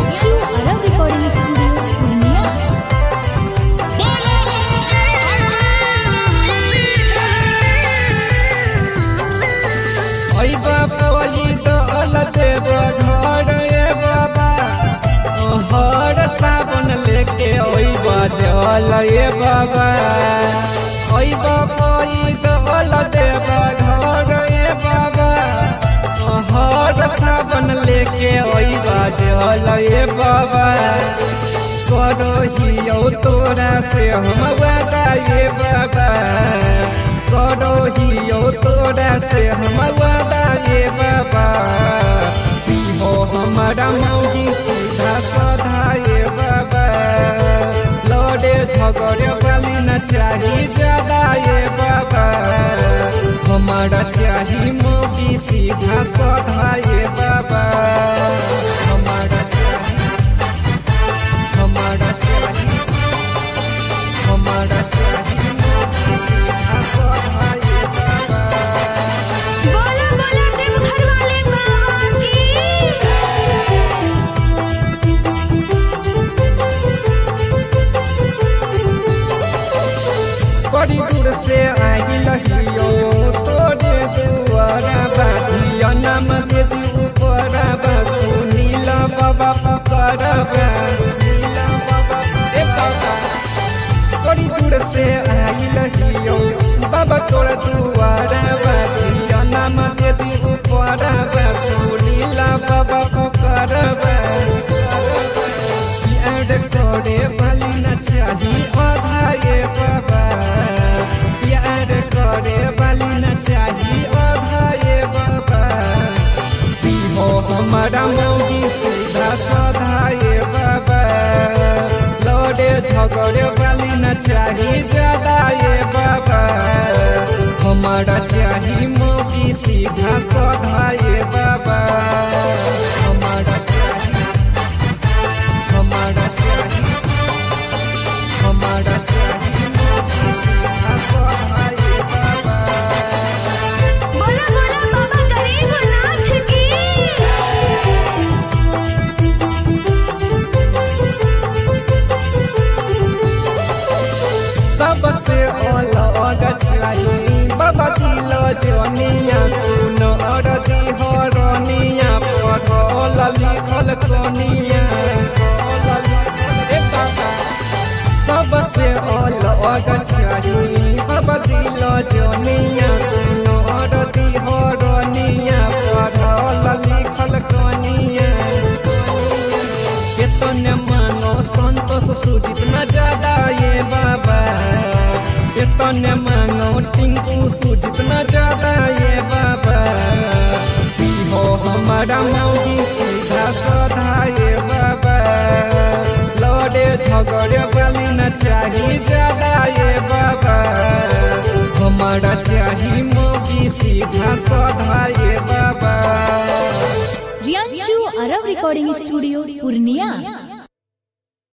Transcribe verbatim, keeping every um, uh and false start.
Riyanshu Arab recording studio Purnia. ओई बाबा ओई दौल देव घर ए बाबा हर सावन लेके ओई बजल ए बाबा। ओई बाबा ओई दौल देव घर ए बाबा हर सावन लेके ओई बजल ए बाबा। करो हियो तोरा से हम वादा ए बाबा, करो हियो तोरा से हम वादा ए बाबा। हो हमारा मौगी सीधा साधा ए बाबा, लड़े झगड़े वाली न चाही ज्यादा ए बाबा। हमारा चाही मौगी सीधा साधा ए बाबा, हमारा चाही हमारा चाही हमारा चाही मौगी सीधा साधा ए बाबा। बोला बोला देवघर वाले बाबा की। बड़ी दूर से आई लहियो तोरे दुआरा बाधिया नाम दे दी ऊपर सुनील बाबा पुकारबा नीला बाबा ए बाबा। बड़ी दूर से आई लहियो बाबा तोरा दुआरा बाधिया नाम दे दी ऊपर सुनील बाबा पुकारबा। प्यार करे वाली न चाही आधा ए बाबा, प्यार करे वाली न चाही आधा ए बाबा। हो हमारा मौगी सीधा साधा ए बाबा, लड़े झगड़े वाली न चाही ज्यादा ए बाबा। हमारा चाही मौगी सीधा साधा ए बाबा, हमारा चाही हमारा चाही हमारा चाही मौगी सीधा साधा ए बाबा। बोला बोला बाबा गरीबनाथ की। सबसे अलग चाही बाबा दिल जनिया, सुनो अरदी हरनिया पढ़ल लिखल कनिया ए बाबा। सबसे अलग चाही बाबा दिल जनिया, सुनो अरदी हरनिया पढ़ल लिखल कनिया। केतने मानो संतोष सुजित न ज्यादा ये बाबा, केतने मानो टिंकू सुजित न ज्यादा ये बाबा। हो हमारा मौगी सीधा साधा ये बाबा, लड़े झगड़े वाली न चाही ज्यादा ये बाबा। हमारा चाही मौगी सीधा साधा ये बाबा। Riyanshu Arab recording studio Purnia.